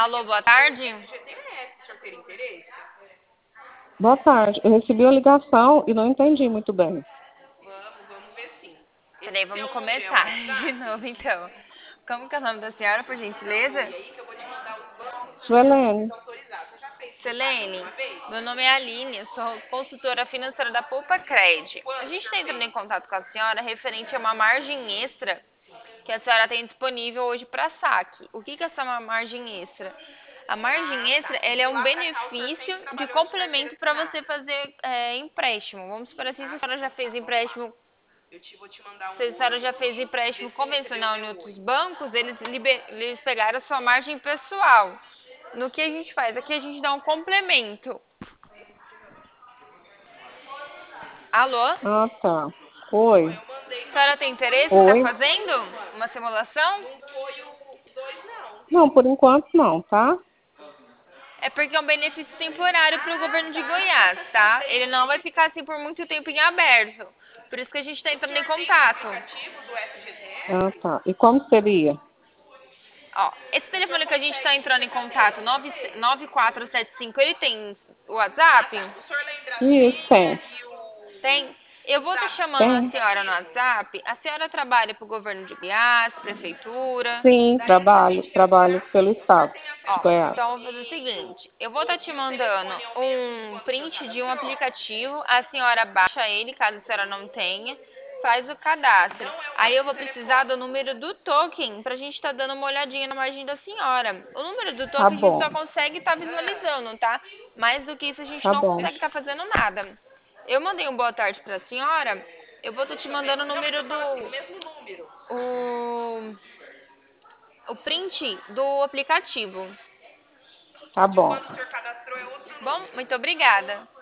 Alô, boa tarde. FGTS, o senhor teria interesse? Boa tarde. Eu recebi uma ligação e não entendi muito bem. Vamos ver sim. Peraí, vamos começar de novo então. Como que é o nome da senhora, por gentileza? E aí que eu vou te mandar os bancos Suelene. autorizados. Você já fez Selene, uma vez? meu nome é Aline, eu sou consultora financeira da Poupa Cred. A gente está entrando em contato com a senhora referente a uma margem extra que a senhora tem disponível hoje para saque. O que é essa margem extra? A margem extra ela é um benefício de complemento para você fazer empréstimo. Vamos supor assim, se a senhora já fez empréstimo. Vou te mandar Se a senhora já fez empréstimo convencional em outros bancos, eles pegaram a sua margem pessoal. No que a gente faz? Aqui a gente dá um complemento. Alô? Ah, tá. Oi. A senhora tem interesse em estar Oi. fazendo uma simulação? Não foi os dois, não. Não, por enquanto não, tá? É porque é um benefício temporário para o governo de Goiás, tá? Ele não vai ficar assim por muito tempo em aberto. Por isso que a gente está entrando em contato. Aplicativo do Ah, FGTS? tá. E como seria? Ó, esse telefone que a gente está entrando em contato, 9475, ele tem o WhatsApp? O senhor lembra a Isso, senha tem. e o... Tem. Eu vou estar chamando a Tem? senhora no WhatsApp. A senhora trabalha para o governo de Goiás, prefeitura? Sim, Daí pra trabalho. gente Trabalho realizar pelo sim. O senhor estado tem de acesso Ó, ao Goiás. então eu vou telefone fazer o mesmo? seguinte, eu vou estar te E o mandando telefone é o mesmo de um quando o senhor print de um cadastrou? aplicativo, a senhora baixa ele, caso a senhora não tenha, faz o cadastro. Não é o Aí eu mesmo vou precisar telefone. do número do token pra gente estar dando uma olhadinha na margem da senhora. O número do Tá token a gente só bom. consegue estar visualizando, tá? Mais do que isso a gente Tá não bom. consegue estar fazendo nada. Eu mandei um boa tarde pra senhora, eu vou estar te mandando o Não, mas número eu falo assim, o mesmo número. o, o print do aplicativo. Tá De bom. quando o senhor cadastrou é outro Bom, número. muito obrigada.